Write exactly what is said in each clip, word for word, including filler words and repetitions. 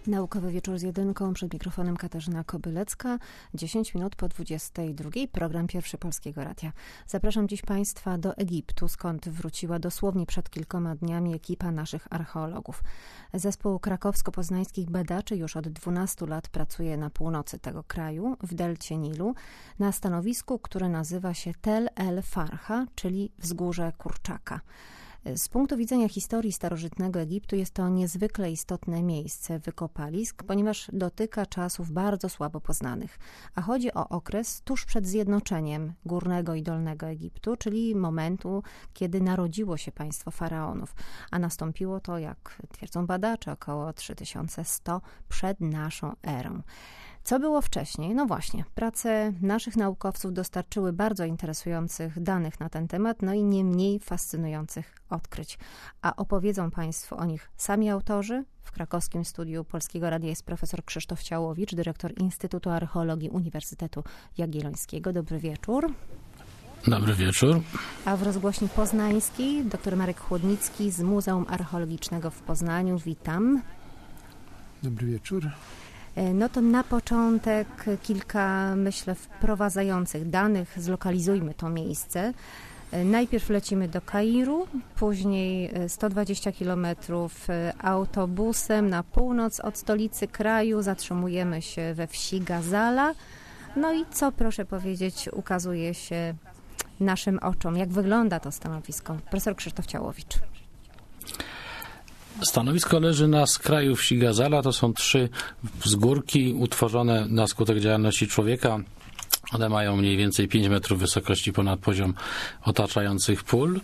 Naukowy wieczór z jedynką, przed mikrofonem Katarzyna Kobylecka, dziesięć minut po dwudziestej drugiej, program Pierwszy Polskiego Radia. Zapraszam dziś Państwa do Egiptu, skąd wróciła dosłownie przed kilkoma dniami ekipa naszych archeologów. Zespół krakowsko-poznańskich badaczy już od dwunastu lat pracuje na północy tego kraju, w delcie Nilu, na stanowisku, które nazywa się Tel El Farha, czyli Wzgórze Kurczaka. Z punktu widzenia historii starożytnego Egiptu jest to niezwykle istotne miejsce wykopalisk, ponieważ dotyka czasów bardzo słabo poznanych, a chodzi o okres tuż przed zjednoczeniem Górnego i Dolnego Egiptu, czyli momentu, kiedy narodziło się państwo faraonów, a nastąpiło to, jak twierdzą badacze, około trzy tysiące sto przed naszą erą. Co było wcześniej? No właśnie, prace naszych naukowców dostarczyły bardzo interesujących danych na ten temat, no i nie mniej fascynujących odkryć. A opowiedzą Państwu o nich sami autorzy. W krakowskim studiu Polskiego Radia jest profesor Krzysztof Ciałowicz, dyrektor Instytutu Archeologii Uniwersytetu Jagiellońskiego. Dobry wieczór. Dobry wieczór. A w rozgłośni poznańskiej dr Marek Chłodnicki z Muzeum Archeologicznego w Poznaniu. Witam. Dobry wieczór. No to na początek kilka, myślę, wprowadzających danych. Zlokalizujmy to miejsce. Najpierw lecimy do Kairu, później sto dwadzieścia kilometrów autobusem na północ od stolicy kraju. Zatrzymujemy się we wsi Gazala. No i co, proszę powiedzieć, ukazuje się naszym oczom? Jak wygląda to stanowisko? Profesor Krzysztof Ciałowicz. Stanowisko leży na skraju wsi Gazala. To są trzy wzgórki utworzone na skutek działalności człowieka. One mają mniej więcej pięć metrów wysokości ponad poziom otaczających pól.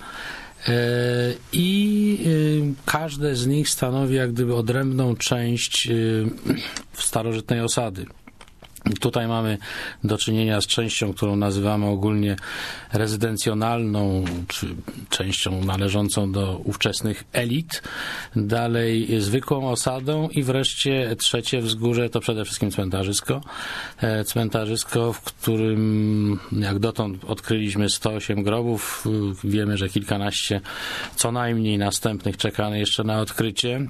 I każde z nich stanowi jak gdyby odrębną część starożytnej osady. Tutaj mamy do czynienia z częścią, którą nazywamy ogólnie rezydencjonalną, czy częścią należącą do ówczesnych elit, dalej zwykłą osadą i wreszcie trzecie wzgórze to przede wszystkim cmentarzysko. Cmentarzysko, w którym jak dotąd odkryliśmy sto osiem grobów, wiemy, że kilkanaście co najmniej następnych czeka jeszcze na odkrycie.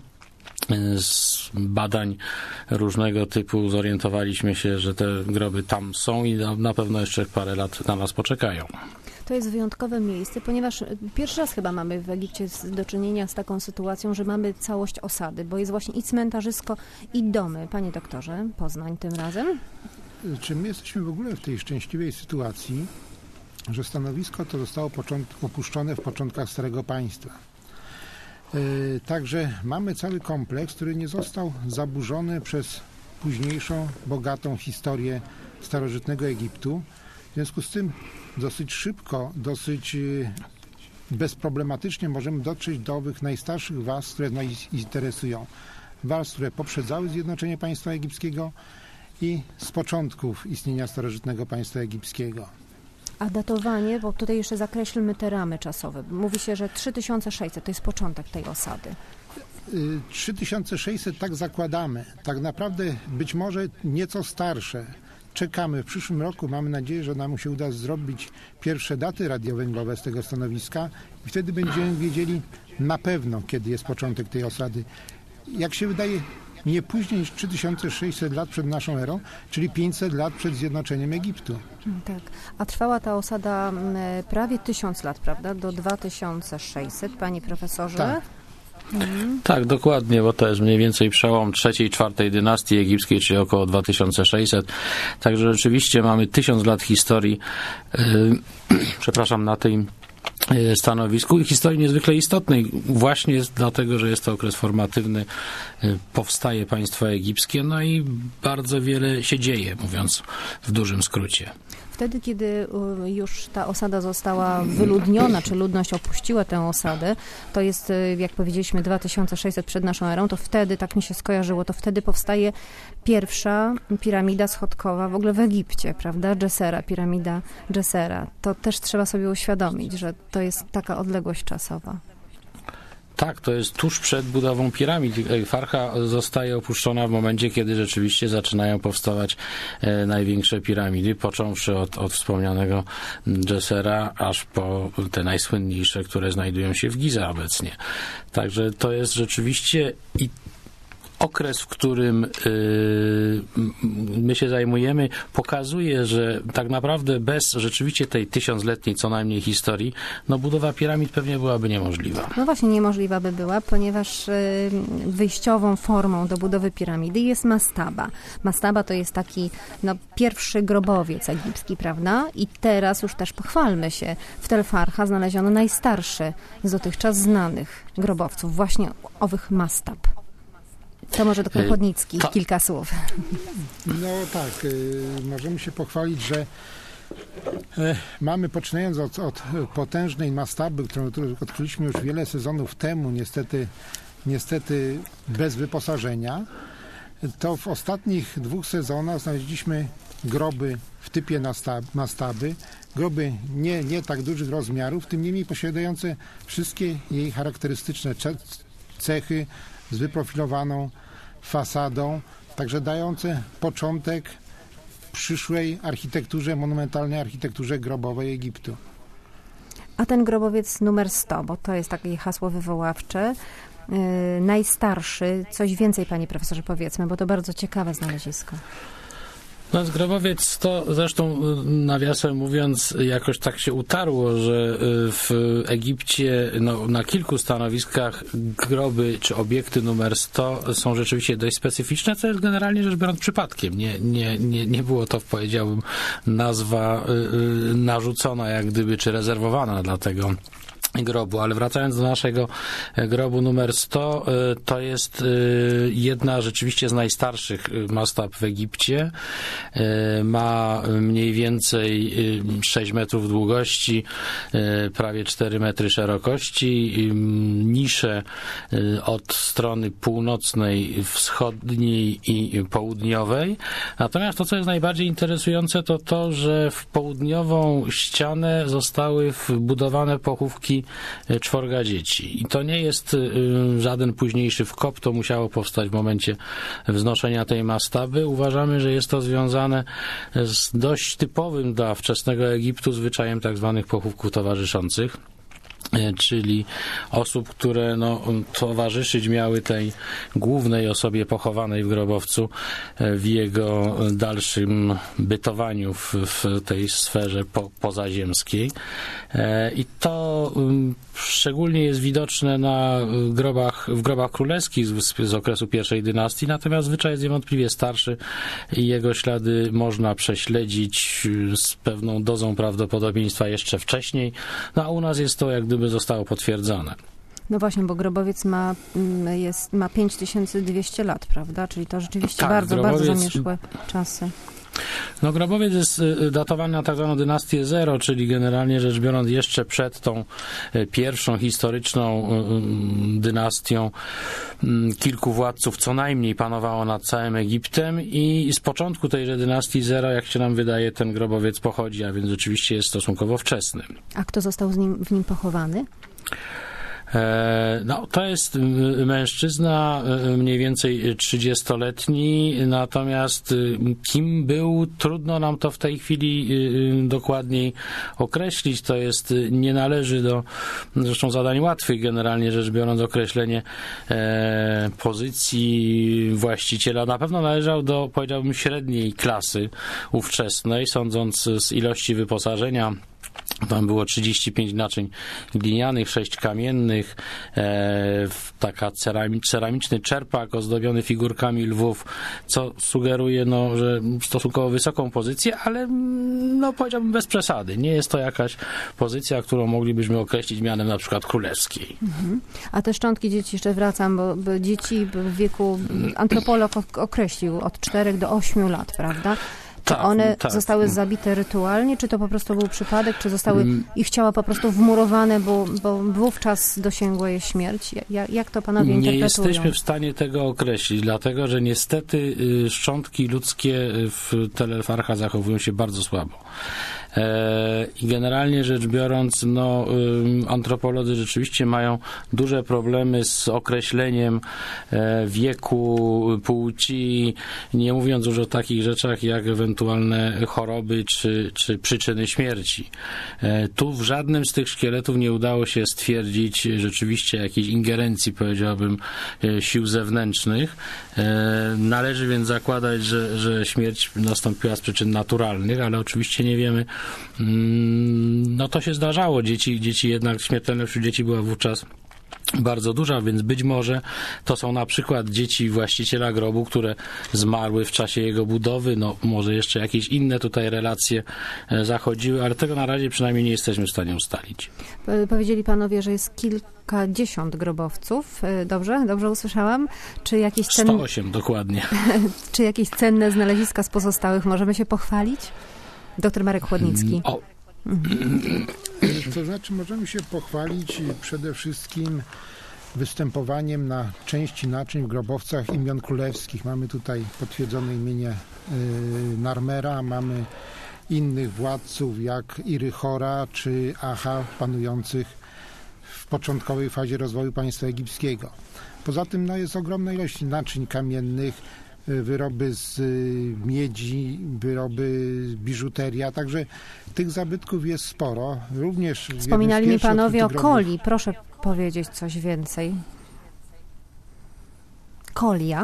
Z badań różnego typu zorientowaliśmy się, że te groby tam są i na pewno jeszcze parę lat na nas poczekają. To jest wyjątkowe miejsce, ponieważ pierwszy raz chyba mamy w Egipcie do czynienia z taką sytuacją, że mamy całość osady, bo jest właśnie i cmentarzysko, i domy. Panie doktorze, Poznań tym razem? Czy my jesteśmy w ogóle w tej szczęśliwej sytuacji, że stanowisko to zostało począt- opuszczone w początkach Starego Państwa. Także mamy cały kompleks, który nie został zaburzony przez późniejszą, bogatą historię starożytnego Egiptu. W związku z tym dosyć szybko, dosyć bezproblematycznie możemy dotrzeć do owych najstarszych warstw, które nas interesują. Warstw, które poprzedzały zjednoczenie państwa egipskiego i z początków istnienia starożytnego państwa egipskiego. A datowanie, bo tutaj jeszcze zakreślmy te ramy czasowe. Mówi się, że trzy tysiące sześćset to jest początek tej osady. trzy tysiące sześćset tak zakładamy. Tak naprawdę być może nieco starsze. Czekamy. W przyszłym roku mamy nadzieję, że nam się uda zrobić pierwsze daty radiowęglowe z tego stanowiska i wtedy będziemy wiedzieli na pewno, kiedy jest początek tej osady. Jak się wydaje, nie później niż trzy tysiące sześćset lat przed naszą erą, czyli pięćset lat przed zjednoczeniem Egiptu. Tak, a trwała ta osada prawie tysiąc lat, prawda? Do dwa tysiące sześćset, panie profesorze? Tak. Mhm. Tak, dokładnie, bo to jest mniej więcej przełom trzeciej i czwartej dynastii egipskiej, czyli około dwa tysiące sześćset. Także rzeczywiście mamy tysiąc lat historii, yy, przepraszam, na tej stanowisku i historii niezwykle istotnej właśnie jest dlatego, że jest to okres formatywny, powstaje państwo egipskie, no i bardzo wiele się dzieje, mówiąc w dużym skrócie. Wtedy, kiedy już ta osada została wyludniona, czy ludność opuściła tę osadę, to jest, jak powiedzieliśmy, dwa tysiące sześćset przed naszą erą, to wtedy, tak mi się skojarzyło, to wtedy powstaje pierwsza piramida schodkowa w ogóle w Egipcie, prawda? Dżesera, piramida Dżesera. To też trzeba sobie uświadomić, że to jest taka odległość czasowa. Tak, to jest tuż przed budową piramid. Farha zostaje opuszczona w momencie, kiedy rzeczywiście zaczynają powstawać e, największe piramidy, począwszy od, od wspomnianego Dżesera, aż po te najsłynniejsze, które znajdują się w Giza obecnie. Także to jest rzeczywiście i okres, w którym y, my się zajmujemy, pokazuje, że tak naprawdę bez rzeczywiście tej tysiącletniej co najmniej historii, no budowa piramid pewnie byłaby niemożliwa. No właśnie niemożliwa by była, ponieważ y, wyjściową formą do budowy piramidy jest mastaba. Mastaba to jest taki no, pierwszy grobowiec egipski, prawda? I teraz już też pochwalmy się, w Tel Farha znaleziono najstarszy z dotychczas znanych grobowców, właśnie owych mastab. To może doktor Chodnicki, Ta. kilka słów. No tak, y, możemy się pochwalić, że y, mamy, poczynając od, od potężnej mastaby, którą, którą odkryliśmy już wiele sezonów temu, niestety, niestety bez wyposażenia, to w ostatnich dwóch sezonach znaleźliśmy groby w typie mastaby, groby nie, nie tak dużych rozmiarów, tym niemniej posiadające wszystkie jej charakterystyczne cechy z wyprofilowaną fasadą, także dające początek przyszłej architekturze, monumentalnej architekturze grobowej Egiptu. A ten grobowiec numer sto, bo to jest takie hasło wywoławcze, yy, najstarszy, coś więcej, panie profesorze, powiedzmy, bo to bardzo ciekawe znalezisko. No, grobowiec to zresztą, nawiasem mówiąc, jakoś tak się utarło, że w Egipcie no, na kilku stanowiskach groby czy obiekty numer sto są rzeczywiście dość specyficzne, co jest generalnie rzecz biorąc przypadkiem. Nie, nie, nie, nie było to, powiedziałbym, nazwa y, narzucona jak gdyby, czy rezerwowana dla tego grobu, ale wracając do naszego grobu numer sto, to jest jedna rzeczywiście z najstarszych mastab w Egipcie. Ma mniej więcej sześć metrów długości, prawie cztery metry szerokości, nisze od strony północnej, wschodniej i południowej. Natomiast to, co jest najbardziej interesujące, to to, że w południową ścianę zostały wbudowane pochówki czworga dzieci. I to nie jest żaden późniejszy wkop, to musiało powstać w momencie wznoszenia tej mastaby. Uważamy, że jest to związane z dość typowym dla wczesnego Egiptu zwyczajem tak zwanych pochówków towarzyszących, czyli osób, które no, towarzyszyć miały tej głównej osobie pochowanej w grobowcu w jego dalszym bytowaniu w, w tej sferze po, pozaziemskiej. I to szczególnie jest widoczne na grobach, w grobach królewskich z, z okresu pierwszej dynastii, natomiast zwyczaj jest niewątpliwie starszy i jego ślady można prześledzić z pewną dozą prawdopodobieństwa jeszcze wcześniej. No a u nas jest to jak gdyby zostało potwierdzone. No właśnie, bo grobowiec ma, jest, ma pięć tysięcy dwieście lat, prawda? Czyli to rzeczywiście tak, bardzo, grobowiec... bardzo zamierzchłe czasy. No, grobowiec jest datowany na tak zwaną dynastię zero, czyli generalnie rzecz biorąc jeszcze przed tą pierwszą historyczną dynastią kilku władców co najmniej panowało nad całym Egiptem i z początku tejże dynastii zero, jak się nam wydaje, ten grobowiec pochodzi, a więc oczywiście jest stosunkowo wczesny. A kto został z nim, w nim pochowany? No, to jest mężczyzna mniej więcej trzydziestoletni, natomiast kim był, trudno nam to w tej chwili dokładniej określić. To jest, nie należy do zresztą zadań łatwych, generalnie rzecz biorąc, określenie pozycji właściciela. Na pewno należał do, powiedziałbym, średniej klasy ówczesnej, sądząc z ilości wyposażenia. Tam było trzydzieści pięć naczyń glinianych, sześć kamiennych, e, taka cerami, ceramiczny czerpak ozdobiony figurkami lwów, co sugeruje, no, że stosunkowo wysoką pozycję, ale no, powiedziałbym bez przesady. Nie jest to jakaś pozycja, którą moglibyśmy określić mianem na przykład królewskiej. Mhm. A te szczątki dzieci, jeszcze wracam, bo, bo dzieci w wieku, antropolog określił od czterech do ośmiu lat, prawda? Czy tak, one tak. zostały zabite rytualnie, czy to po prostu był przypadek, czy zostały ich ciała po prostu wmurowane, bo, bo wówczas dosięgła je śmierć? Jak, jak to panowie interpretują? Nie jesteśmy w stanie tego określić, dlatego że niestety szczątki ludzkie w Tel Farha zachowują się bardzo słabo. I generalnie rzecz biorąc, no, antropolodzy rzeczywiście mają duże problemy z określeniem wieku, płci, nie mówiąc już o takich rzeczach jak ewentualne choroby czy, czy przyczyny śmierci. Tu w żadnym z tych szkieletów nie udało się stwierdzić rzeczywiście jakiejś ingerencji, powiedziałbym, sił zewnętrznych. Należy więc zakładać, że, że śmierć nastąpiła z przyczyn naturalnych, ale oczywiście nie wiemy. No to się zdarzało. Dzieci, dzieci jednak śmiertelność wśród dzieci była wówczas bardzo duża, więc być może to są na przykład dzieci właściciela grobu, które zmarły w czasie jego budowy, no może jeszcze jakieś inne tutaj relacje zachodziły, ale tego na razie przynajmniej nie jesteśmy w stanie ustalić. Powiedzieli panowie, że jest kilkadziesiąt grobowców. Dobrze? Dobrze usłyszałam? Czy jakieś cenne... sto osiem dokładnie. Czy jakieś cenne znaleziska z pozostałych możemy się pochwalić? Doktor Marek Chłodnicki. O. To znaczy możemy się pochwalić przede wszystkim występowaniem na części naczyń w grobowcach imion królewskich. Mamy tutaj potwierdzone imienie Narmera, mamy innych władców jak Irychora czy Aha, panujących w początkowej fazie rozwoju państwa egipskiego. Poza tym no, jest ogromna ilość naczyń kamiennych, wyroby z miedzi, wyroby biżuteria, także tych zabytków jest sporo. Również wspominali mi panowie o coli. Proszę powiedzieć coś więcej. Kolia.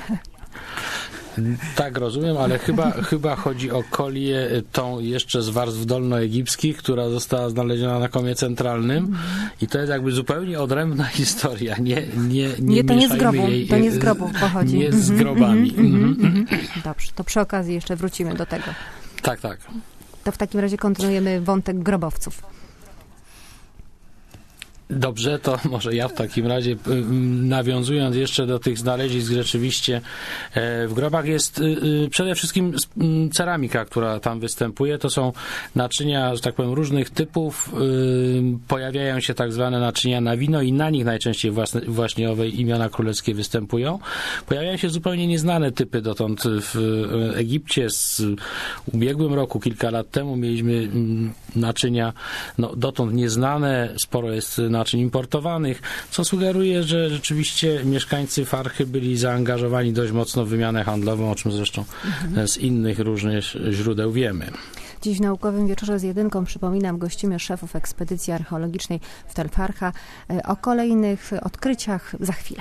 Tak, rozumiem, ale chyba, chyba chodzi o kolię tą jeszcze z warstw dolnoegipskich, która została znaleziona na Komie Centralnym i to jest jakby zupełnie odrębna historia. Nie, nie, nie, nie to nie z grobu, jej, to nie z grobów pochodzi. Nie z grobami. Mm-hmm, mm-hmm, mm-hmm. Dobrze, to przy okazji jeszcze wrócimy do tego. Tak, tak. To w takim razie kontynuujemy wątek grobowców. Dobrze, to może ja w takim razie, nawiązując jeszcze do tych znalezisk, rzeczywiście w grobach jest przede wszystkim ceramika, która tam występuje. To są naczynia, że tak powiem, różnych typów. Pojawiają się tak zwane naczynia na wino i na nich najczęściej właśnie, właśnie owe imiona królewskie występują. Pojawiają się zupełnie nieznane typy dotąd w Egipcie. Z ubiegłym roku, kilka lat temu mieliśmy naczynia no, dotąd nieznane. Sporo jest naczyń importowanych, co sugeruje, że rzeczywiście mieszkańcy Farchy byli zaangażowani dość mocno w wymianę handlową, o czym zresztą mhm. z innych różnych źródeł wiemy. Dziś w Naukowym Wieczorze z Jedynką, przypominam, gościmy szefów ekspedycji archeologicznej w Tel Farha. O kolejnych odkryciach za chwilę.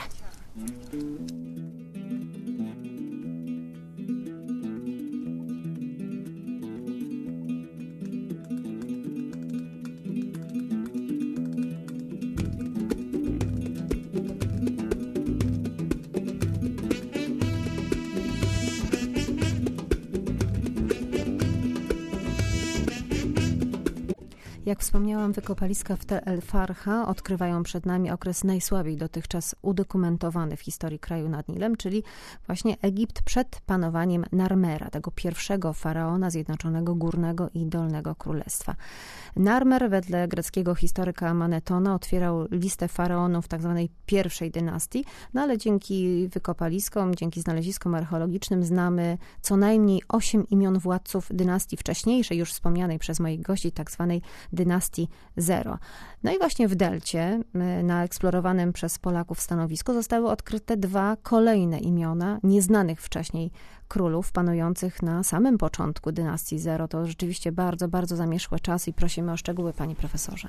Jak wspomniałam, wykopaliska w Tel Farha odkrywają przed nami okres najsłabiej dotychczas udokumentowany w historii kraju nad Nilem, czyli właśnie Egipt przed panowaniem Narmera, tego pierwszego faraona Zjednoczonego Górnego i Dolnego Królestwa. Narmer wedle greckiego historyka Manetona otwierał listę faraonów tzw. pierwszej dynastii, no ale dzięki wykopaliskom, dzięki znaleziskom archeologicznym znamy co najmniej osiem imion władców dynastii wcześniejszej, już wspomnianej przez moich gości, tzw. dynastii Zero. No i właśnie w Delcie, na eksplorowanym przez Polaków stanowisku, zostały odkryte dwa kolejne imiona nieznanych wcześniej królów panujących na samym początku dynastii Zero. To rzeczywiście bardzo, bardzo zamierzchły czas i prosimy o szczegóły, panie profesorze.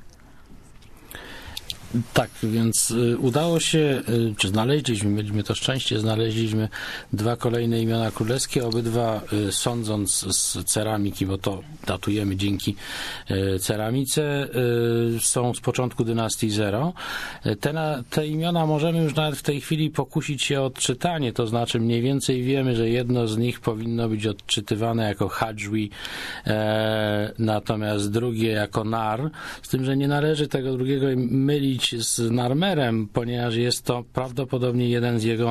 Tak, więc udało się, czy znaleźliśmy, mieliśmy to szczęście, znaleźliśmy dwa kolejne imiona królewskie, obydwa sądząc z ceramiki, bo to datujemy dzięki ceramice, są z początku dynastii Zero. Te, na, te imiona możemy już nawet w tej chwili pokusić się o odczytanie, to znaczy mniej więcej wiemy, że jedno z nich powinno być odczytywane jako Hadżwi, e, natomiast drugie jako Nar, z tym, że nie należy tego drugiego mylić z Narmerem, ponieważ jest to prawdopodobnie jeden z jego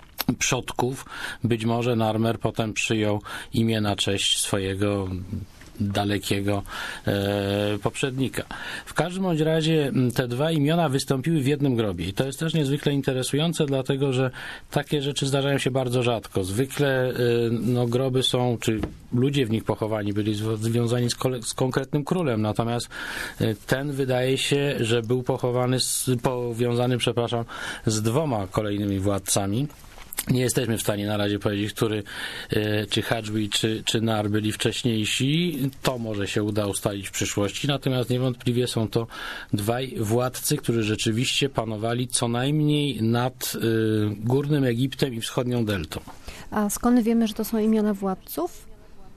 przodków. Być może Narmer potem przyjął imię na cześć swojego dalekiego e, poprzednika. W każdym bądź razie te dwa imiona wystąpiły w jednym grobie i to jest też niezwykle interesujące, dlatego że takie rzeczy zdarzają się bardzo rzadko. Zwykle e, no, groby są, czy ludzie w nich pochowani byli związani z, kole, z konkretnym królem, natomiast e, ten wydaje się, że był pochowany, z, powiązany, przepraszam, z dwoma kolejnymi władcami. Nie jesteśmy w stanie na razie powiedzieć, który, czy Hadżbi, czy, czy Nar byli wcześniejsi. To może się uda ustalić w przyszłości, natomiast niewątpliwie są to dwaj władcy, którzy rzeczywiście panowali co najmniej nad y, Górnym Egiptem i wschodnią deltą. A skąd wiemy, że to są imiona władców?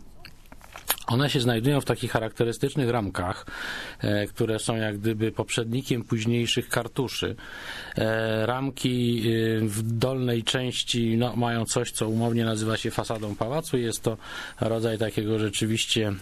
One się znajdują w takich charakterystycznych ramkach, e, które są jak gdyby poprzednikiem późniejszych kartuszy. E, ramki e, w dolnej części no, mają coś, co umownie nazywa się fasadą pałacu. Jest to rodzaj takiego rzeczywiście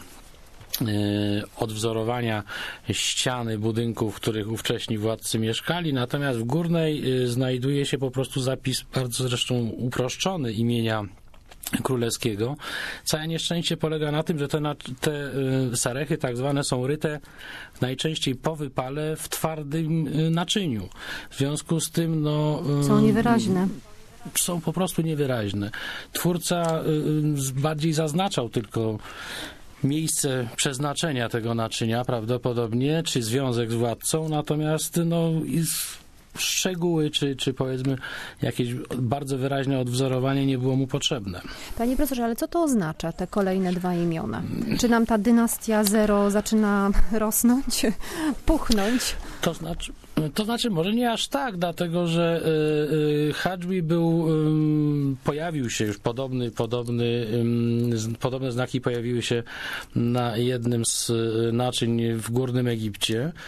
odwzorowania ściany budynków, w których ówcześni władcy mieszkali, natomiast w górnej znajduje się po prostu zapis, bardzo zresztą uproszczony, imienia królewskiego. Całe nieszczęście polega na tym, że te, te sarechy tak zwane są ryte najczęściej po wypale w twardym naczyniu. W związku z tym no... Są niewyraźne. Są po prostu niewyraźne. Twórca bardziej zaznaczał tylko miejsce przeznaczenia tego naczynia prawdopodobnie, czy związek z władcą, natomiast no, szczegóły, czy, czy powiedzmy jakieś bardzo wyraźne odwzorowanie nie było mu potrzebne. Panie profesorze, ale co to oznacza, te kolejne dwa imiona? Czy nam ta dynastia zero zaczyna rosnąć, puchnąć? To znaczy, to znaczy może nie aż tak, dlatego że y, y, Hadżbi był, y, pojawił się już podobny, podobny, y, podobne znaki pojawiły się na jednym z naczyń w Górnym Egipcie. E,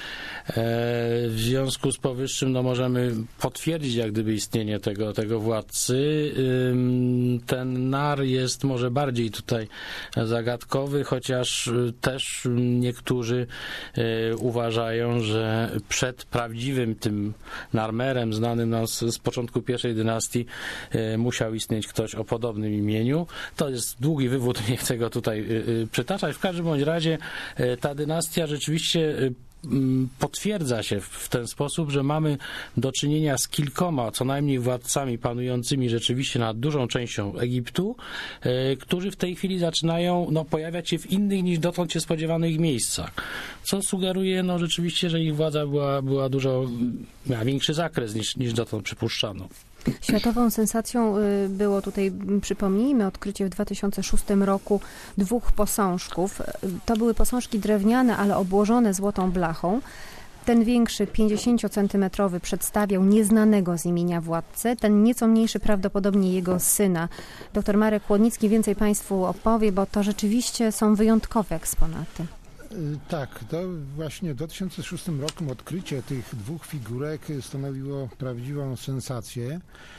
w związku z powyższym no, możemy potwierdzić jak gdyby istnienie tego, tego władcy. Y, ten Nar jest może bardziej tutaj zagadkowy, chociaż też niektórzy y, uważają, że przed prawdziwym tym Narmerem, znanym nam z, z początku pierwszej dynastii, e, musiał istnieć ktoś o podobnym imieniu. To jest długi wywód, nie chcę go tutaj e, e, przytaczać. W każdym bądź razie e, ta dynastia rzeczywiście e, potwierdza się w ten sposób, że mamy do czynienia z kilkoma, co najmniej władcami panującymi rzeczywiście nad dużą częścią Egiptu, e, którzy w tej chwili zaczynają no, pojawiać się w innych niż dotąd się spodziewanych miejscach. Co sugeruje no, rzeczywiście, że ich władza była, była dużo, miała większy zakres niż, niż dotąd przypuszczano. Światową sensacją było tutaj, przypomnijmy, odkrycie w dwa tysiące szóstym roku dwóch posążków. To były posążki drewniane, ale obłożone złotą blachą. Ten większy, pięćdziesięciocentymetrowy, przedstawiał nieznanego z imienia władcę, ten nieco mniejszy prawdopodobnie jego syna. Doktor Marek Chłodnicki więcej Państwu opowie, bo to rzeczywiście są wyjątkowe eksponaty. Tak, to właśnie w dwa tysiące szóstym roku odkrycie tych dwóch figurek stanowiło prawdziwą sensację.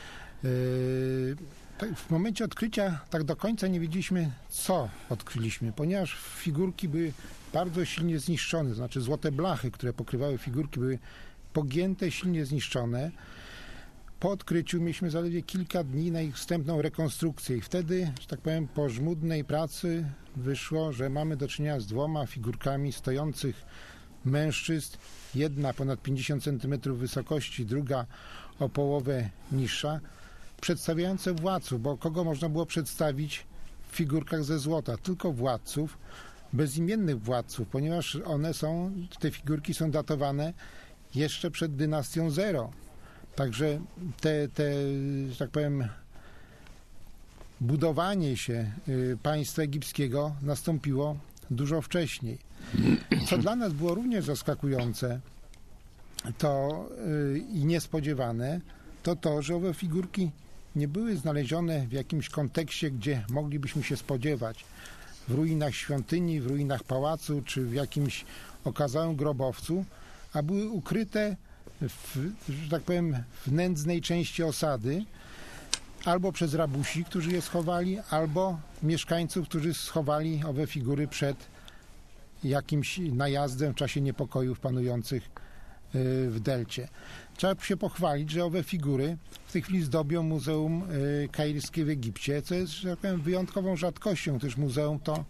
W momencie odkrycia tak do końca nie wiedzieliśmy, co odkryliśmy, ponieważ figurki były bardzo silnie zniszczone, znaczy złote blachy, które pokrywały figurki, były pogięte, silnie zniszczone. Po odkryciu mieliśmy zaledwie kilka dni na ich wstępną rekonstrukcję i wtedy, że tak powiem, po żmudnej pracy wyszło, że mamy do czynienia z dwoma figurkami stojących mężczyzn, jedna ponad pięćdziesiąt centymetrów wysokości, druga o połowę niższa, przedstawiające władców, bo kogo można było przedstawić w figurkach ze złota? Tylko władców, bezimiennych władców, ponieważ one są, te figurki są datowane jeszcze przed dynastią zero. Także te, te, że tak powiem, budowanie się państwa egipskiego nastąpiło dużo wcześniej. Co dla nas było również zaskakujące to i niespodziewane, to to, że owe figurki nie były znalezione w jakimś kontekście, gdzie moglibyśmy się spodziewać. W ruinach świątyni, w ruinach pałacu, czy w jakimś okazałym grobowcu, a były ukryte w, że tak powiem, w nędznej części osady, albo przez rabusi, którzy je schowali, albo mieszkańców, którzy schowali owe figury przed jakimś najazdem w czasie niepokojów panujących w delcie. Trzeba się pochwalić, że owe figury w tej chwili zdobią Muzeum Kairskie w Egipcie, co jest, że tak powiem, wyjątkową rzadkością, gdyż muzeum to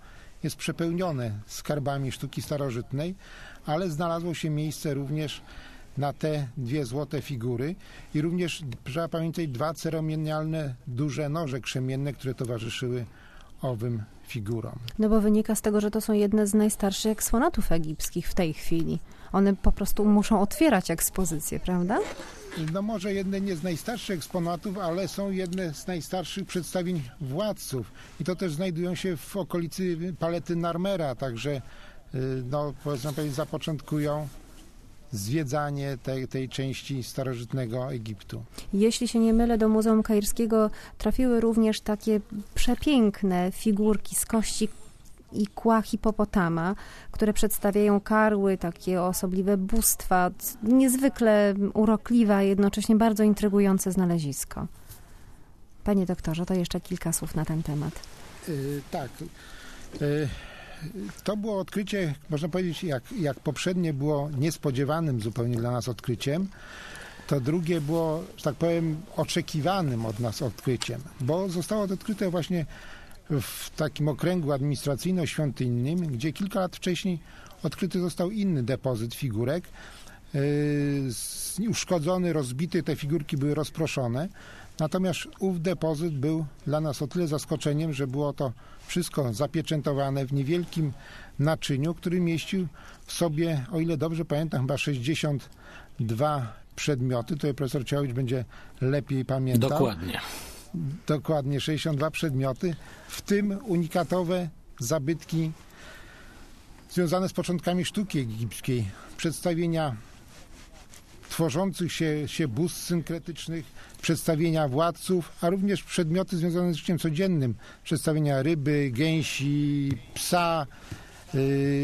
jest przepełnione skarbami sztuki starożytnej, ale znalazło się miejsce również na te dwie złote figury i również, trzeba pamiętać, dwa ceremonialne duże noże krzemienne, które towarzyszyły owym figurom. No bo wynika z tego, że to są jedne z najstarszych eksponatów egipskich w tej chwili. One po prostu muszą otwierać ekspozycję, prawda? No może jedne nie z najstarszych eksponatów, ale są jedne z najstarszych przedstawień władców. I to też znajdują się w okolicy Palety Narmera, także no, powiedzmy, zapoczątkują zwiedzanie tej, tej części starożytnego Egiptu. Jeśli się nie mylę, do Muzeum Kairskiego trafiły również takie przepiękne figurki z kości i kła hipopotama, które przedstawiają karły, takie osobliwe bóstwa, niezwykle urokliwe, a jednocześnie bardzo intrygujące znalezisko. Panie doktorze, to jeszcze kilka słów na ten temat. Yy, tak. Yy. To było odkrycie, można powiedzieć, jak, jak poprzednie było niespodziewanym zupełnie dla nas odkryciem, to drugie było, że tak powiem, oczekiwanym od nas odkryciem, bo zostało odkryte właśnie w takim okręgu administracyjno-świątynnym, gdzie kilka lat wcześniej odkryty został inny depozyt figurek. Yy, uszkodzony, rozbity, te figurki były rozproszone. Natomiast ów depozyt był dla nas o tyle zaskoczeniem, że było to wszystko zapieczętowane w niewielkim naczyniu, który mieścił w sobie, o ile dobrze pamiętam, chyba sześćdziesiąt dwa przedmioty. Tutaj profesor Ciałowicz będzie lepiej pamiętał. Dokładnie. Dokładnie, sześćdziesiąt dwa przedmioty, w tym unikatowe zabytki związane z początkami sztuki egipskiej, przedstawienia tworzących się, się bóstw synkretycznych, przedstawienia władców, a również przedmioty związane z życiem codziennym, przedstawienia ryby, gęsi, psa, yy,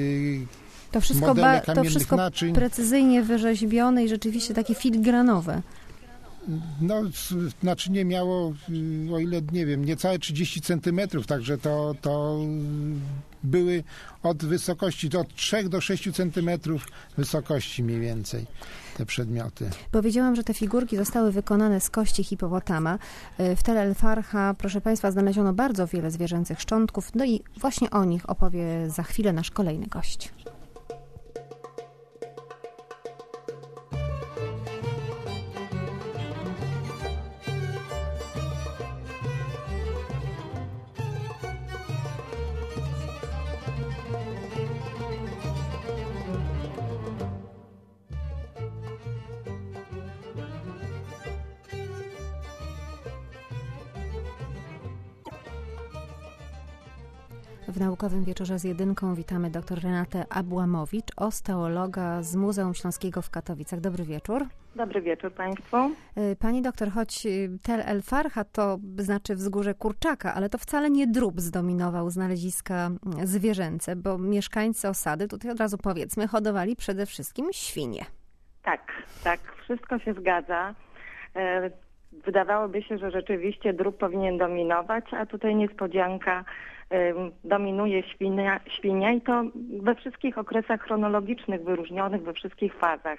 to wszystko, modele ba- kamiennych to wszystko naczyń. precyzyjnie wyrzeźbione i rzeczywiście takie filigranowe. No, naczynie miało, o ile nie wiem, niecałe trzydzieści centymetrów, także to, to były od wysokości, od trzech do sześciu centymetrów wysokości mniej więcej te przedmioty. Powiedziałam, że te figurki zostały wykonane z kości hipopotama. W Tel El Farha, proszę Państwa, znaleziono bardzo wiele zwierzęcych szczątków, no i właśnie o nich opowie za chwilę nasz kolejny gość. W Naukowym Wieczorze z Jedynką witamy dr Renatę Abłamowicz, osteologa z Muzeum Śląskiego w Katowicach. Dobry wieczór. Dobry wieczór Państwu. Pani doktor, choć Tel El Farha to znaczy wzgórze kurczaka, ale to wcale nie drób zdominował znaleziska zwierzęce, bo mieszkańcy osady, tutaj od razu powiedzmy, hodowali przede wszystkim świnie. Tak, tak, wszystko się zgadza. Wydawałoby się, że rzeczywiście drób powinien dominować, a tutaj niespodzianka, dominuje świnia, świnia i to we wszystkich okresach chronologicznych wyróżnionych, we wszystkich fazach.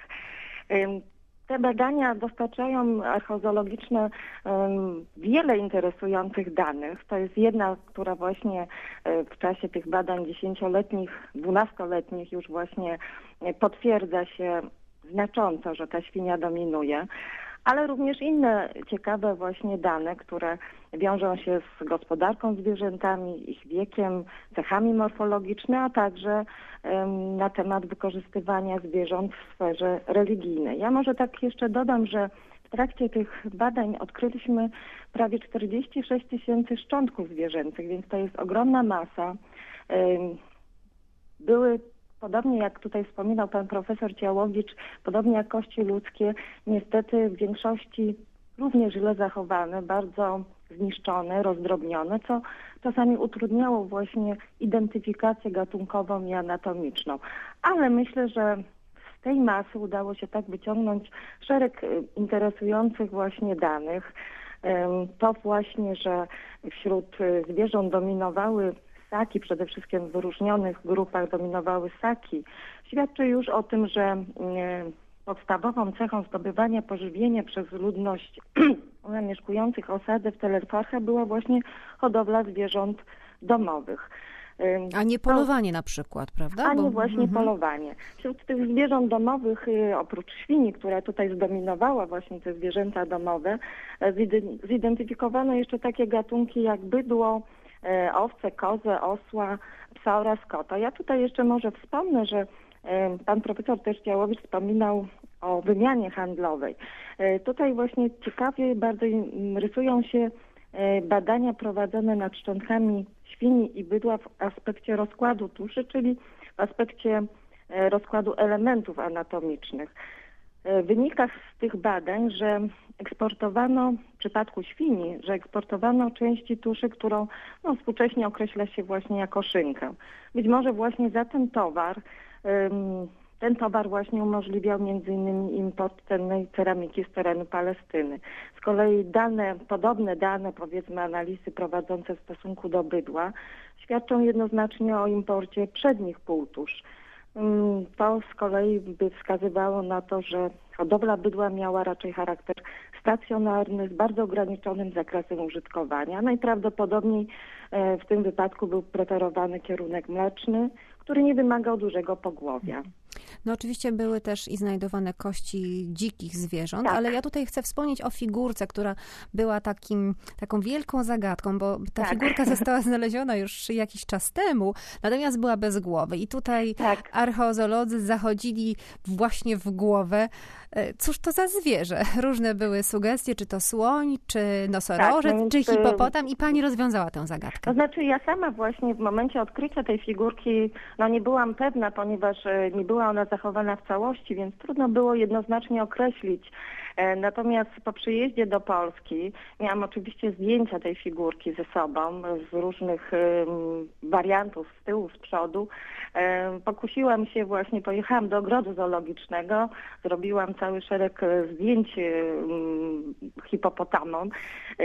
Te badania dostarczają archeozoologiczne wiele interesujących danych. To jest jedna, która właśnie w czasie tych badań dziesięcioletnich, dwunastoletnich już właśnie potwierdza się znacząco, że ta świnia dominuje. Ale również inne ciekawe właśnie dane, które wiążą się z gospodarką zwierzętami, ich wiekiem, cechami morfologicznymi, a także um, na temat wykorzystywania zwierząt w sferze religijnej. Ja może tak jeszcze dodam, że w trakcie tych badań odkryliśmy prawie czterdzieści sześć tysięcy szczątków zwierzęcych, więc to jest ogromna masa. Um, były Podobnie jak tutaj wspominał pan profesor Ciałowicz, podobnie jak kości ludzkie, niestety w większości również źle zachowane, bardzo zniszczone, rozdrobnione, co czasami utrudniało właśnie identyfikację gatunkową i anatomiczną. Ale myślę, że z tej masy udało się tak wyciągnąć szereg interesujących właśnie danych. To właśnie, że wśród zwierząt dominowały ssaki, przede wszystkim w wyróżnionych grupach dominowały ssaki, świadczy już o tym, że podstawową cechą zdobywania pożywienia przez ludność zamieszkujących osady w Tel El Farha była właśnie hodowla zwierząt domowych. A nie polowanie na przykład, prawda? A nie Bo... właśnie mhm. polowanie. Wśród tych zwierząt domowych, oprócz świni, która tutaj zdominowała właśnie te zwierzęta domowe, zidentyfikowano jeszcze takie gatunki jak bydło, owce, kozę, osła, psa oraz kota. Ja tutaj jeszcze może wspomnę, że pan profesor też Działowicz wspominał o wymianie handlowej. Tutaj właśnie ciekawie bardzo rysują się badania prowadzone nad szczątkami świni i bydła w aspekcie rozkładu tuszy, czyli w aspekcie rozkładu elementów anatomicznych. Wynika z tych badań, że eksportowano, w przypadku świni, że eksportowano części tuszy, którą no, współcześnie określa się właśnie jako szynkę. Być może właśnie za ten towar, ten towar właśnie umożliwiał między innymi import cennej ceramiki z terenu Palestyny. Z kolei dane, podobne dane, powiedzmy analizy prowadzące w stosunku do bydła, świadczą jednoznacznie o imporcie przednich półtusz. To z kolei by wskazywało na to, że hodowla bydła miała raczej charakter stacjonarny, z bardzo ograniczonym zakresem użytkowania. Najprawdopodobniej w tym wypadku był preferowany kierunek mleczny, który nie wymagał dużego pogłowia. No oczywiście były też i znajdowane kości dzikich zwierząt, tak. Ale ja tutaj chcę wspomnieć o figurce, która była takim, taką wielką zagadką, bo ta tak. figurka została znaleziona już jakiś czas temu, natomiast była bez głowy. I tutaj tak. archeozolodzy zachodzili właśnie w głowę. Cóż to za zwierzę? Różne były sugestie, czy to słoń, czy nosorożec, tak, no czy hipopotam i pani rozwiązała tę zagadkę. To znaczy ja sama właśnie w momencie odkrycia tej figurki no nie byłam pewna, ponieważ nie była ona zachowana w całości, więc trudno było jednoznacznie określić. Natomiast po przyjeździe do Polski miałam oczywiście zdjęcia tej figurki ze sobą z różnych um, wariantów z tyłu, z przodu. Um, pokusiłam się właśnie, pojechałam do ogrodu zoologicznego, zrobiłam cały szereg zdjęć um, hipopotamom. Um,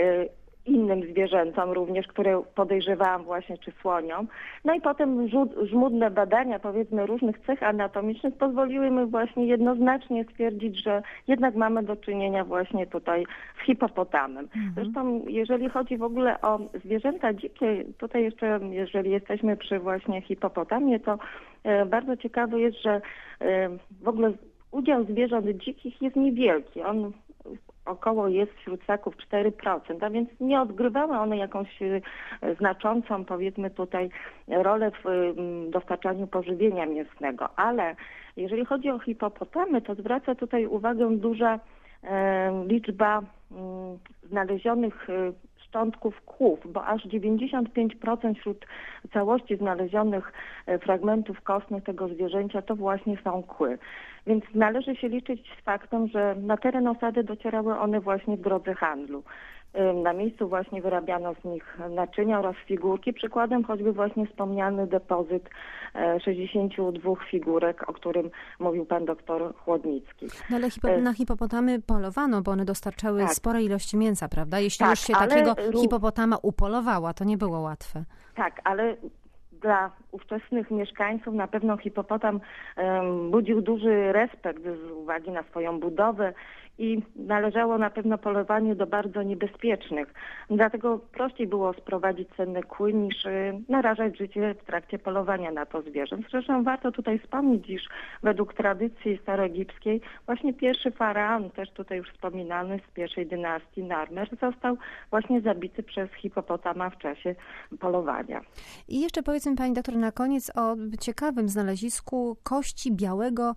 innym zwierzętom również, które podejrzewałam właśnie, czy słoniom. No i potem żmudne badania, powiedzmy, różnych cech anatomicznych pozwoliły mi właśnie jednoznacznie stwierdzić, że jednak mamy do czynienia właśnie tutaj z hipopotamem. Mhm. Zresztą jeżeli chodzi w ogóle o zwierzęta dzikie, tutaj jeszcze, jeżeli jesteśmy przy właśnie hipopotamie, to e, bardzo ciekawe jest, że e, w ogóle udział zwierząt dzikich jest niewielki. On około jest wśród ssaków cztery procent, a więc nie odgrywały one jakąś znaczącą, powiedzmy tutaj, rolę w dostarczaniu pożywienia mięsnego. Ale jeżeli chodzi o hipopotamy, to zwraca tutaj uwagę duża e, liczba m, znalezionych szczątków kłów, bo aż dziewięćdziesiąt pięć procent wśród całości znalezionych fragmentów kostnych tego zwierzęcia to właśnie są kły. Więc należy się liczyć z faktem, że na teren osady docierały one właśnie w drodze handlu. Na miejscu właśnie wyrabiano z nich naczynia oraz figurki. Przykładem choćby właśnie wspomniany depozyt sześćdziesięciu dwóch figurek, o którym mówił pan doktor Chłodnicki. No ale hipo, na hipopotamy polowano, bo one dostarczały tak. spore ilości mięsa, prawda? Jeśli tak, już się takiego hipopotama upolowała, to nie było łatwe. Tak, ale dla ówczesnych mieszkańców na pewno hipopotam um, budził duży respekt z uwagi na swoją budowę i należało na pewno polowaniu do bardzo niebezpiecznych. Dlatego prościej było sprowadzić cenne kły niż y, narażać życie w trakcie polowania na to zwierzę. Zresztą warto tutaj wspomnieć, iż według tradycji staroegipskiej właśnie pierwszy faraon, też tutaj już wspominany z pierwszej dynastii Narmer, został właśnie zabity przez hipopotama w czasie polowania. I jeszcze powiedzmy pani doktor na koniec o ciekawym znalezisku kości białego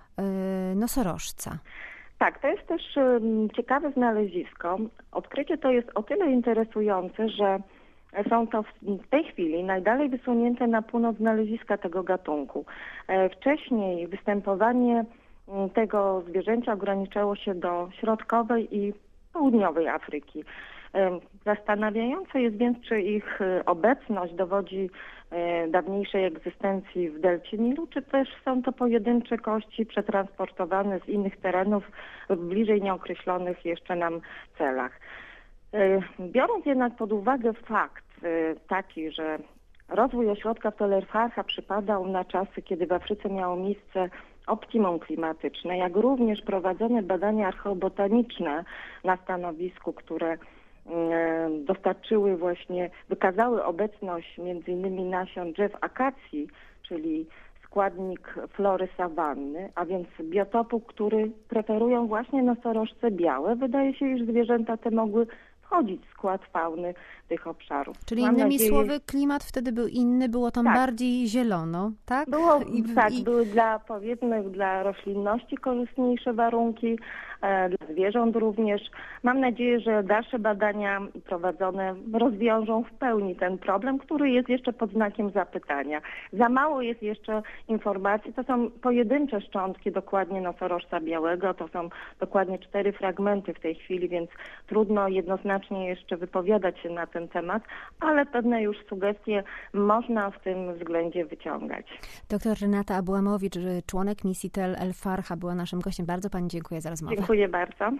y, nosorożca. Tak, to jest też um, ciekawe znalezisko. Odkrycie to jest o tyle interesujące, że są to w, w tej chwili najdalej wysunięte na północ znaleziska tego gatunku. E, wcześniej występowanie m, tego zwierzęcia ograniczało się do środkowej i południowej Afryki. E, zastanawiające jest więc, czy ich obecność dowodzi dawniejszej egzystencji w delcie Nilu, czy też są to pojedyncze kości przetransportowane z innych terenów w bliżej nieokreślonych jeszcze nam celach. Biorąc jednak pod uwagę fakt taki, że rozwój ośrodka Tellerfarcha przypadał na czasy, kiedy w Afryce miało miejsce optimum klimatyczne, jak również prowadzone badania archeobotaniczne na stanowisku, które dostarczyły właśnie, wykazały obecność między innymi nasion drzew akacji, czyli składnik flory sawanny, a więc biotopu, który preferują właśnie nosorożce białe. Wydaje się, iż zwierzęta te mogły wchodzić w skład fauny tych obszarów. Czyli Mam innymi nadzieję, słowy, klimat wtedy był inny, było tam tak. bardziej zielono, tak? Było, I, tak, i... były dla, powiedzmy, dla roślinności korzystniejsze warunki, e, dla zwierząt również. Mam nadzieję, że dalsze badania prowadzone rozwiążą w pełni ten problem, który jest jeszcze pod znakiem zapytania. Za mało jest jeszcze informacji, to są pojedyncze szczątki dokładnie nosorożca białego, to są dokładnie cztery fragmenty w tej chwili, więc trudno jednoznacznie jeszcze wypowiadać się na ten temat, ale pewne już sugestie można w tym względzie wyciągać. Doktor Renata Abłamowicz, członek misji Tel El Farha, była naszym gościem. Bardzo pani dziękuję za rozmowę. Dziękuję bardzo.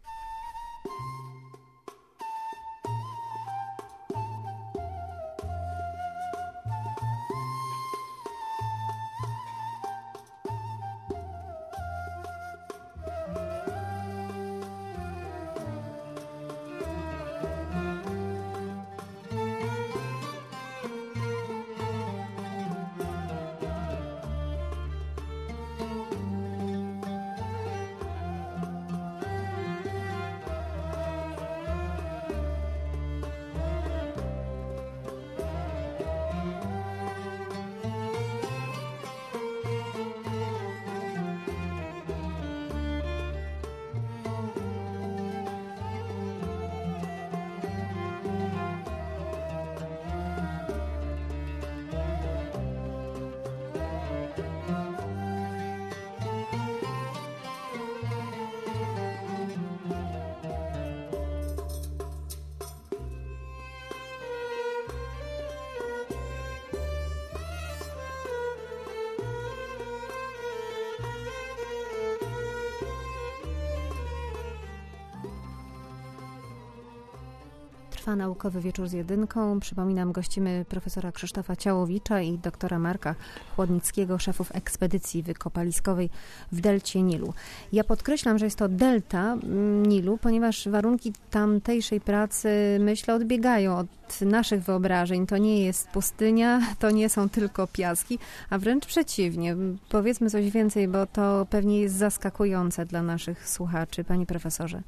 Trwa naukowy wieczór z jedynką. Przypominam, gościmy profesora Krzysztofa Ciałowicza i doktora Marka Chłodnickiego, szefów ekspedycji wykopaliskowej w delcie Nilu. Ja podkreślam, że jest to delta Nilu, ponieważ warunki tamtejszej pracy, myślę, odbiegają od naszych wyobrażeń. To nie jest pustynia, to nie są tylko piaski, a wręcz przeciwnie. Powiedzmy coś więcej, bo to pewnie jest zaskakujące dla naszych słuchaczy. Panie profesorze.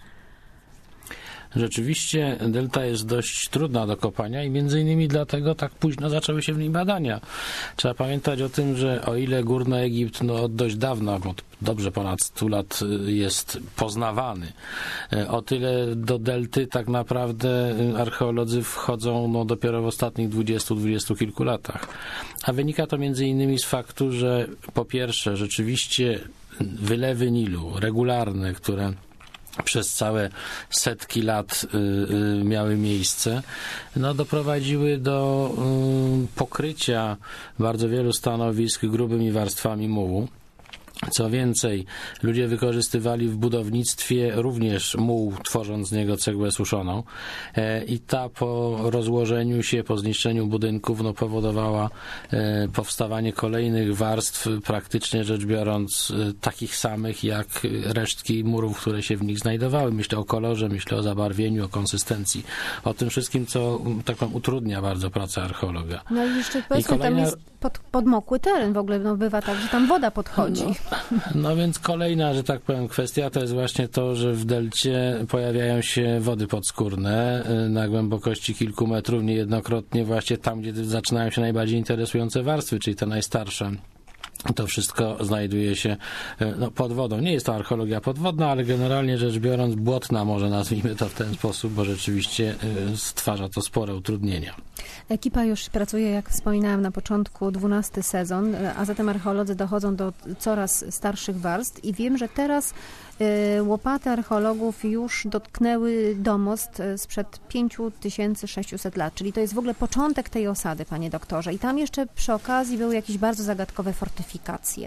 Rzeczywiście delta jest dość trudna do kopania i między innymi dlatego tak późno zaczęły się w niej badania. Trzeba pamiętać o tym, że o ile Górny Egipt no, od dość dawna, od dobrze ponad stu lat jest poznawany, o tyle do delty tak naprawdę archeolodzy wchodzą no, dopiero w ostatnich dwudziestu, dwudziestu kilku latach. A wynika to między innymi z faktu, że po pierwsze rzeczywiście wylewy Nilu regularne, które przez całe setki lat y, y, miały miejsce, no doprowadziły do y, pokrycia bardzo wielu stanowisk grubymi warstwami mułu. Co więcej, ludzie wykorzystywali w budownictwie również muł, tworząc z niego cegłę suszoną i ta po rozłożeniu się, po zniszczeniu budynków no, powodowała powstawanie kolejnych warstw, praktycznie rzecz biorąc takich samych jak resztki murów, które się w nich znajdowały. Myślę o kolorze, myślę o zabarwieniu, o konsystencji, o tym wszystkim, co tak powiem, utrudnia bardzo pracę archeologa. No i jeszcze powiedzmy, I kolejna... tam jest pod, podmokły teren, w ogóle no, bywa tak, że tam woda podchodzi. No. No więc kolejna, że tak powiem, kwestia to jest właśnie to, że w delcie pojawiają się wody podskórne na głębokości kilku metrów, niejednokrotnie właśnie tam, gdzie zaczynają się najbardziej interesujące warstwy, czyli te najstarsze. To wszystko znajduje się no, pod wodą. Nie jest to archeologia podwodna, ale generalnie rzecz biorąc błotna, może nazwijmy to w ten sposób, bo rzeczywiście stwarza to spore utrudnienia. Ekipa już pracuje, jak wspominałem na początku, dwunasty sezon, a zatem archeolodzy dochodzą do coraz starszych warstw i wiem, że teraz y, łopaty archeologów już dotknęły domost sprzed pięć tysięcy sześćset lat, czyli to jest w ogóle początek tej osady, panie doktorze. I tam jeszcze przy okazji były jakieś bardzo zagadkowe fortyfikacje.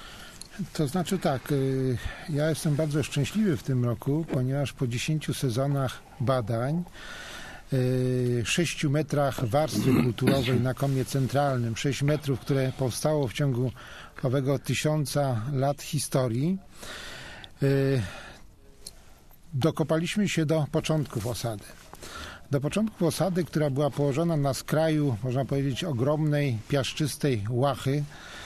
To znaczy tak, y, ja jestem bardzo szczęśliwy w tym roku, ponieważ po dziesięciu sezonach badań, sześciu metrach warstwy kulturowej na komie centralnym, sześć metrów, które powstało w ciągu owego tysiąca lat historii, dokopaliśmy się do początków osady. do początku osady, która była położona na skraju, można powiedzieć, ogromnej, piaszczystej łachy,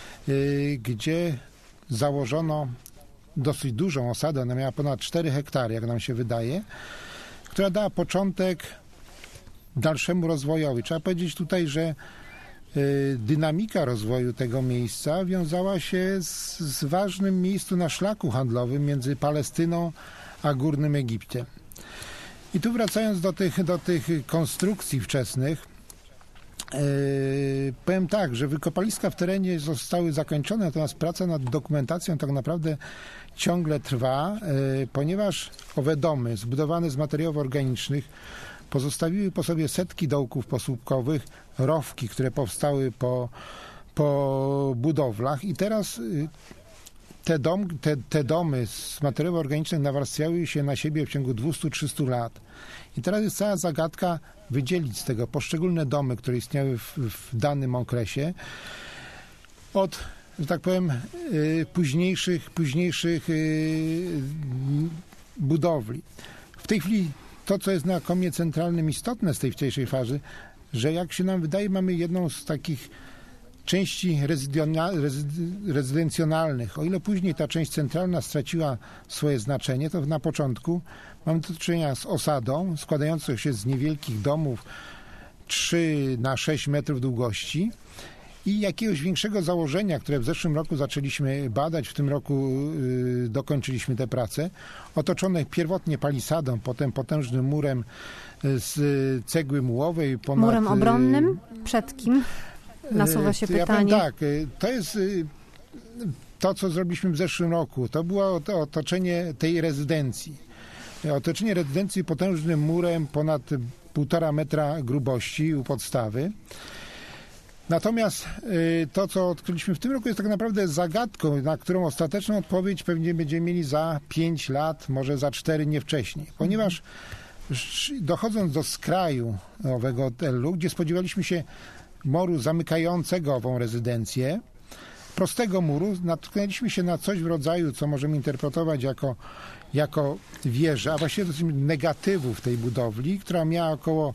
gdzie założono dosyć dużą osadę, ona miała ponad cztery hektary, jak nam się wydaje, która dała początek dalszemu rozwojowi. Trzeba powiedzieć tutaj, że dynamika rozwoju tego miejsca wiązała się z, z ważnym miejscem na szlaku handlowym między Palestyną a Górnym Egiptem. I tu wracając do tych, do tych konstrukcji wczesnych, yy, powiem tak, że wykopaliska w terenie zostały zakończone, natomiast praca nad dokumentacją tak naprawdę ciągle trwa, yy, ponieważ owe domy zbudowane z materiałów organicznych pozostawiły po sobie setki dołków posłupkowych, rowki, które powstały po, po budowlach i teraz yy, Te, dom, te, te domy z materiałów organicznych nawarstwiały się na siebie w ciągu dwieście do trzystu lat. I teraz jest cała zagadka wydzielić z tego poszczególne domy, które istniały w, w danym okresie od, że tak powiem, y, późniejszych, późniejszych y, budowli. W tej chwili to, co jest znakomicie centralnym, istotne z tej wcześniejszej fazy, że jak się nam wydaje, mamy jedną z takich części rezydencjonalnych. O ile później ta część centralna straciła swoje znaczenie, to na początku mamy do czynienia z osadą składającą się z niewielkich domów trzy na sześć metrów długości i jakiegoś większego założenia, które w zeszłym roku zaczęliśmy badać, w tym roku y, dokończyliśmy tę pracę, otoczone pierwotnie palisadą, potem potężnym murem z cegły mułowej. Ponad, murem obronnym? Przed kim? Nasuwa się ja pytanie. Powiem tak, to jest to, co zrobiliśmy w zeszłym roku. To było to otoczenie tej rezydencji. Otoczenie rezydencji potężnym murem ponad półtora metra grubości u podstawy. Natomiast to, co odkryliśmy w tym roku, jest tak naprawdę zagadką, na którą ostateczną odpowiedź pewnie będziemy mieli za pięć lat, może za cztery, nie wcześniej. Ponieważ dochodząc do skraju owego hotelu, gdzie spodziewaliśmy się muru zamykającego ową rezydencję, prostego muru, natknęliśmy się na coś w rodzaju, co możemy interpretować jako, jako wieżę, a właściwie dosyć negatywów tej budowli, która miała około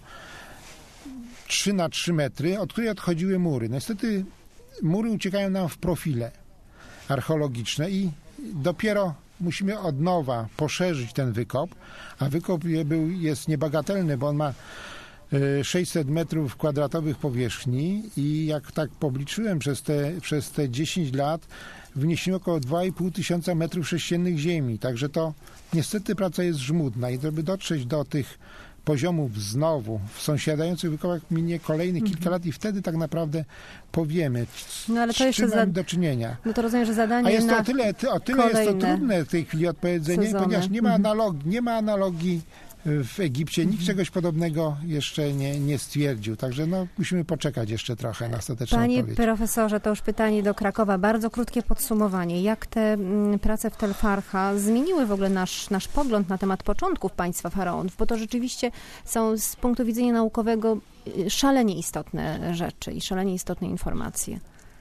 trzy na trzy metry, od której odchodziły mury. Niestety mury uciekają nam w profile archeologiczne i dopiero musimy od nowa poszerzyć ten wykop, a wykop był, jest niebagatelny, bo on ma sześćset metrów kwadratowych powierzchni i jak tak policzyłem przez te, przez te dziesięć lat wynieśliśmy około dwa i pół tysiąca metrów sześciennych ziemi. Także to niestety praca jest żmudna i żeby dotrzeć do tych poziomów znowu w sąsiadających wykopach minie kolejnych kilka lat i wtedy tak naprawdę powiemy, no, ale to jeszcze z czym za... mamy do czynienia. No to rozumiem, że zadanie A jest to na o tyle, o tyle jest to trudne w tej chwili odpowiedzenie, sezony. ponieważ nie ma analogii, nie ma analogii w Egipcie. Nikt czegoś podobnego jeszcze nie, nie stwierdził. Także no, musimy poczekać jeszcze trochę na ostateczną Panie odpowiedź. profesorze, to już pytanie do Krakowa. Bardzo krótkie podsumowanie. Jak te m, prace w Telfarcha zmieniły w ogóle nasz, nasz pogląd na temat początków państwa faraonów? Bo to rzeczywiście są z punktu widzenia naukowego szalenie istotne rzeczy i szalenie istotne informacje.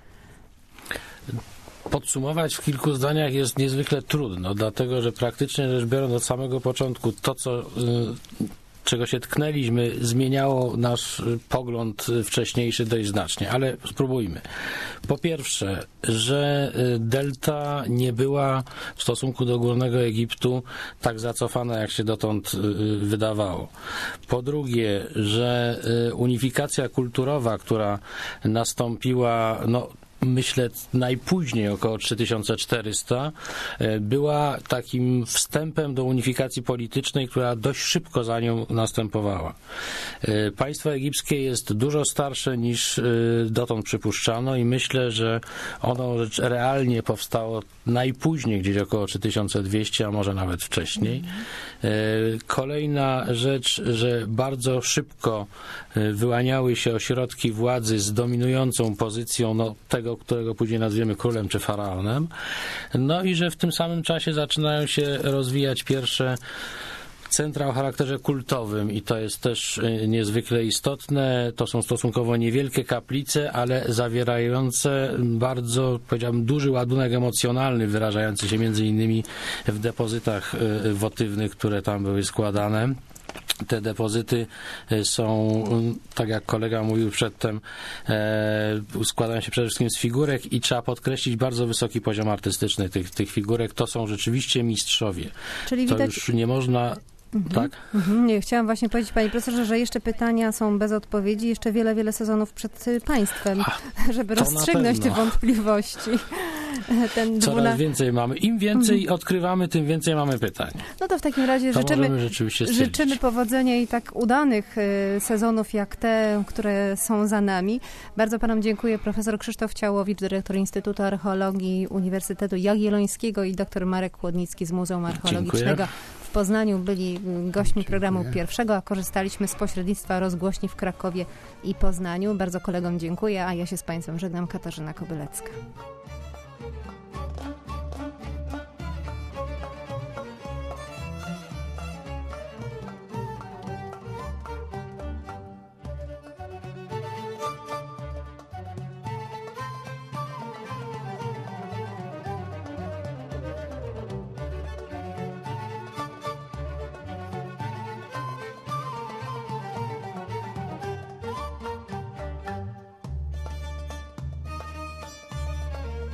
Podsumować w kilku zdaniach jest niezwykle trudno, dlatego że praktycznie rzecz biorąc od samego początku to, co, czego się tknęliśmy, zmieniało nasz pogląd wcześniejszy dość znacznie, ale spróbujmy. Po pierwsze, że delta nie była w stosunku do Górnego Egiptu tak zacofana, jak się dotąd wydawało. Po drugie, że unifikacja kulturowa, która nastąpiła, no myślę najpóźniej około trzy tysiące czterysta, była takim wstępem do unifikacji politycznej, która dość szybko za nią następowała. Państwo egipskie jest dużo starsze niż dotąd przypuszczano i myślę, że ono realnie powstało najpóźniej, gdzieś około trzy tysiące dwieście, a może nawet wcześniej. Kolejna rzecz, że bardzo szybko wyłaniały się ośrodki władzy z dominującą pozycją no, tego, którego później nazwiemy królem czy faraonem. No i że w tym samym czasie zaczynają się rozwijać pierwsze centra o charakterze kultowym i to jest też niezwykle istotne. To są stosunkowo niewielkie kaplice, ale zawierające bardzo, powiedziałbym, duży ładunek emocjonalny, wyrażający się między innymi w depozytach wotywnych, które tam były składane. te depozyty są, tak jak kolega mówił przedtem, e, składają się przede wszystkim z figurek i trzeba podkreślić bardzo wysoki poziom artystyczny tych, tych figurek. To są rzeczywiście mistrzowie. Czyli to widać... już nie można... Mhm. Tak? Mhm. Nie, chciałam właśnie powiedzieć, panie profesorze, że jeszcze pytania są bez odpowiedzi, jeszcze wiele, wiele sezonów przed państwem, A, żeby rozstrzygnąć te wątpliwości. Ten Coraz dwuna... więcej mamy. Im więcej mhm. odkrywamy, tym więcej mamy pytań. No to w takim razie to życzymy, rzeczywiście życzymy powodzenia i tak udanych y, sezonów jak te, które są za nami. Bardzo panom dziękuję. Profesor Krzysztof Ciałowicz, dyrektor Instytutu Archeologii Uniwersytetu Jagiellońskiego i dr Marek Chłodnicki z Muzeum Archeologicznego. Dziękuję. W Poznaniu byli gośćmi programu Dziękuję. pierwszego, a korzystaliśmy z pośrednictwa rozgłośni w Krakowie i Poznaniu. Bardzo kolegom dziękuję, a ja się z państwem żegnam. Katarzyna Kobylecka.